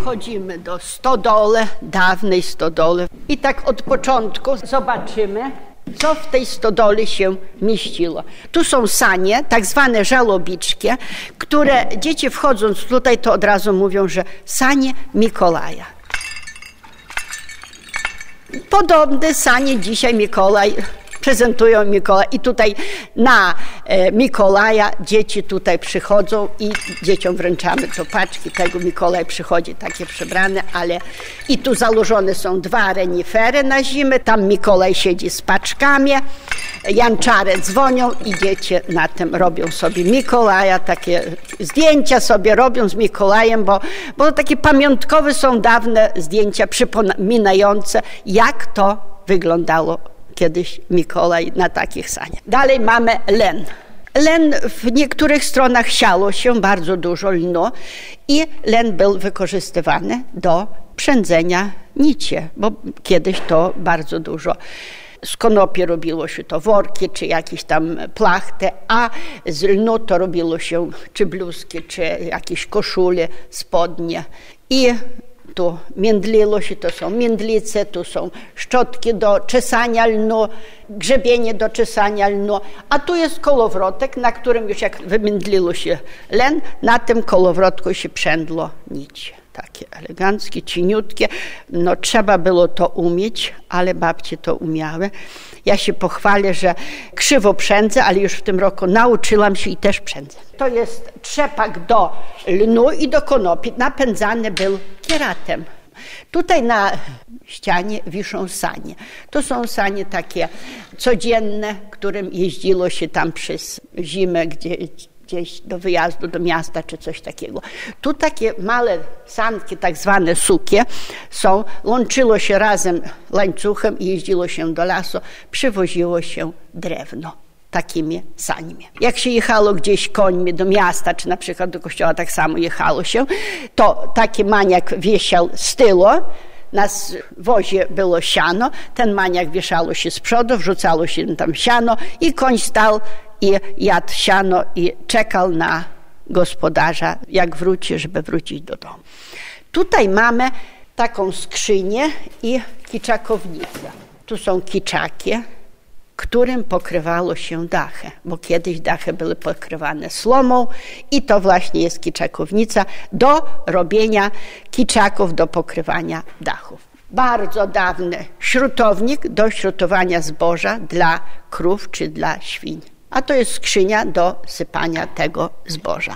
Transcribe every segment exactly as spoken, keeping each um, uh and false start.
Wchodzimy do stodoły, dawnej stodoły. I tak od początku zobaczymy, co w tej stodole się mieściło. Tu są sanie, tak zwane żalobiczki, które dzieci wchodząc tutaj to od razu mówią, że sanie Mikołaja. Podobne sanie dzisiaj Mikołaj prezentują Mikołaj i tutaj na e, Mikołaja dzieci tutaj przychodzą i dzieciom wręczamy to paczki, tego Mikołaj przychodzi takie przebrane, ale i tu założone są dwa renifery na zimę, tam Mikołaj siedzi z paczkami, janczary dzwonią i dzieci na tym robią sobie Mikołaja, takie zdjęcia sobie robią z Mikołajem, bo, bo takie pamiątkowe są dawne zdjęcia przypominające, jak to wyglądało kiedyś Mikołaj na takich saniach. Dalej mamy len. Len w niektórych stronach siało się bardzo dużo lnu i len był wykorzystywany do przędzenia nicie, bo kiedyś to bardzo dużo z konopi robiło się to worki, czy jakieś tam plachty, a z lnu to robiło się czy bluzki, czy jakieś koszule, spodnie. I tu międliło się, to są międlice, tu są szczotki do czesania lnu, grzebienie do czesania lnu, a tu jest kołowrotek, na którym już jak wymiędliło się len, na tym kołowrotku się przędło nicie. Takie eleganckie, cieniutkie. No trzeba było to umieć, ale babcie to umiały. Ja się pochwalę, że krzywo przędzę, ale już w tym roku nauczyłam się i też przędzę. To jest trzepak do lnu i do konopi. Napędzany był kieratem. Tutaj na ścianie wiszą sanie. To są sanie takie codzienne, którym jeździło się tam przez zimę, gdzie gdzieś do wyjazdu do miasta czy coś takiego. Tu takie małe sanki, tak zwane sukie, są, łączyło się razem łańcuchem i jeździło się do lasu, przywoziło się drewno takimi saniami. Jak się jechało gdzieś końmi do miasta, czy na przykład do kościoła, tak samo jechało się, to taki maniak wiesiał z tyłu, na wozie było siano, ten maniak wieszało się z przodu, wrzucało się tam siano i koń stał i jadł siano i czekał na gospodarza, jak wróci, żeby wrócić do domu. Tutaj mamy taką skrzynię i kiczakownicę. Tu są kiczaki, którym pokrywało się dachy, bo kiedyś dachy były pokrywane słomą i to właśnie jest kiczakownica do robienia kiczaków, do pokrywania dachów. Bardzo dawny śrutownik do śrutowania zboża dla krów czy dla świń. A to jest skrzynia do sypania tego zboża.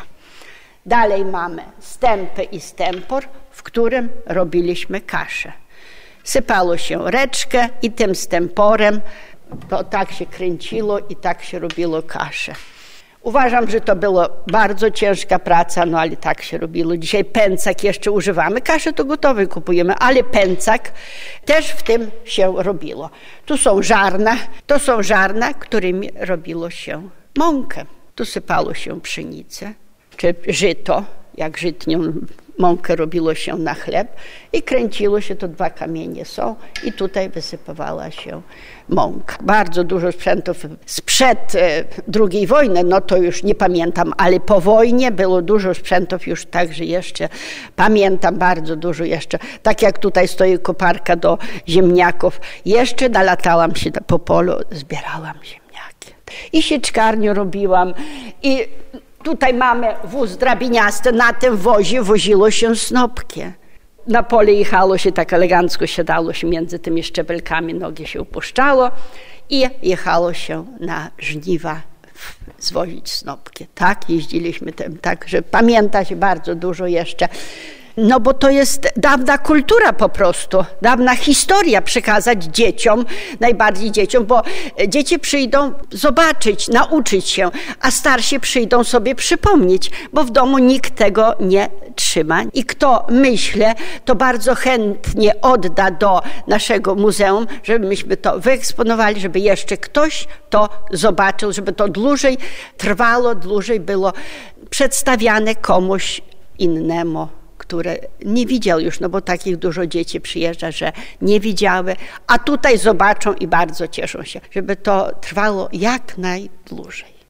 Dalej mamy stępy i stępor, w którym robiliśmy kaszę. Sypało się reczkę i tym stęporem to tak się kręciło i tak się robiło kaszę. Uważam, że to była bardzo ciężka praca, no ale tak się robiło. Dzisiaj pęcak jeszcze używamy, kaszę to gotowe kupujemy, ale pęcak też w tym się robiło. Tu są żarna, to są żarna, którymi robiło się mąkę. Tu sypało się pszenicę, czy żyto, jak żytnią mąkę robiło się na chleb i kręciło się, to dwa kamienie są i tutaj wysypywała się mąka. Bardzo dużo sprzętów sprzed e, drugiej wojny, no to już nie pamiętam, ale po wojnie było dużo sprzętów już także jeszcze pamiętam bardzo dużo jeszcze. Tak jak tutaj stoi koparka do ziemniaków. Jeszcze nalatałam się po polu, zbierałam ziemniaki. I sieczkarnię robiłam i tutaj mamy wóz drabiniasty, na tym wozie woziło się snopki. Na pole jechało się tak elegancko, siadało się między tymi szczebelkami, nogi się upuszczało i jechało się na żniwa zwozić snopki. Tak, jeździliśmy tym, tak, że pamięta się bardzo dużo jeszcze. No bo to jest dawna kultura po prostu, dawna historia przekazać dzieciom, najbardziej dzieciom, bo dzieci przyjdą zobaczyć, nauczyć się, a starsi przyjdą sobie przypomnieć, bo w domu nikt tego nie trzyma. I kto myśli, to bardzo chętnie odda do naszego muzeum, żeby myśmy to wyeksponowali, żeby jeszcze ktoś to zobaczył, żeby to dłużej trwało, dłużej było przedstawiane komuś innemu, które nie widział już, no bo takich dużo dzieci przyjeżdża, że nie widziały, a tutaj zobaczą i bardzo cieszą się, żeby to trwało jak najdłużej.